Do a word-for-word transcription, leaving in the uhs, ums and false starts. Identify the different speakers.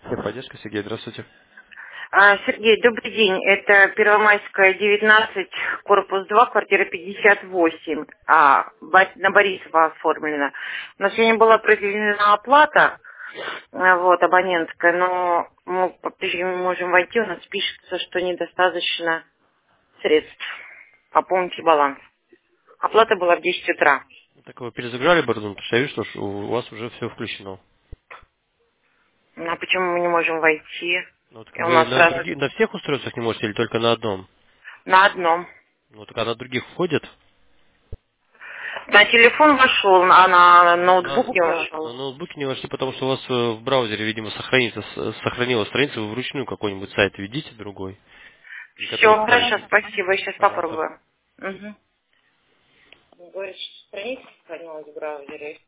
Speaker 1: Техподдержка, Сергей, здравствуйте.
Speaker 2: А, Сергей, добрый день. Это Первомайская, девятнадцать, корпус два, квартира пятьдесят восемь. А, Ба- на Борисова оформлено. У нас сегодня была произведена оплата, а, вот, абонентская, но мы по-прежнему не можем войти. У нас пишется, что недостаточно средств. Пополните баланс. Оплата была в десять утра.
Speaker 1: Так вы перезагружали Бордун, потому что я вижу, что ж у вас уже все включено.
Speaker 2: Ну, а почему мы не можем войти?
Speaker 1: Ну, так
Speaker 2: И у
Speaker 1: вы
Speaker 2: нас
Speaker 1: на,
Speaker 2: сразу
Speaker 1: други- на всех устройствах не можете или только на одном?
Speaker 2: на одном.
Speaker 1: Ну, так а на других входит?
Speaker 2: На телефон вошел, а на
Speaker 1: На,
Speaker 2: ноутбук не
Speaker 1: на
Speaker 2: вошел.
Speaker 1: ноутбуке не вошли, потому что у вас э, в браузере, видимо, сохранится, с- сохранилась страница, вы вручную какой-нибудь сайт введите другой, на который
Speaker 2: Все, хорошо,
Speaker 1: входите.
Speaker 2: спасибо, я сейчас
Speaker 1: Пожалуйста.
Speaker 2: попробую. Угу. Говорит, что страница сохранилась в браузере.